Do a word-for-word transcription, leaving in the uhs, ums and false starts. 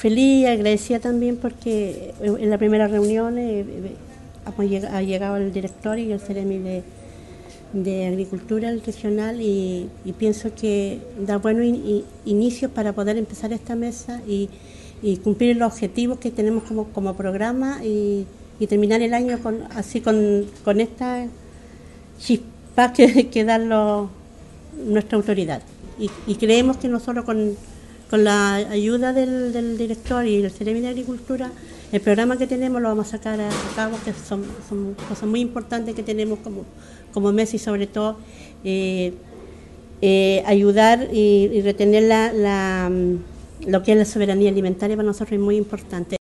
feliz, agradecida también porque en la primera reunión eh, hemos llegado, ha llegado el director y el Ceremi de, de Agricultura el regional y, y pienso que da buenos in, in, inicios para poder empezar esta mesa y, y cumplir los objetivos que tenemos como, como programa y, y terminar el año con, así con, con esta chispa que, que dan los, nuestra autoridad. Y, y creemos que nosotros con, con la ayuda del, del director y del Ceremi de Agricultura, el programa que tenemos lo vamos a sacar a, a cabo, que son, son cosas muy importantes que tenemos como, como mesa y sobre todo eh, eh, ayudar y, y retener la, la, lo que es la soberanía alimentaria para nosotros es muy importante.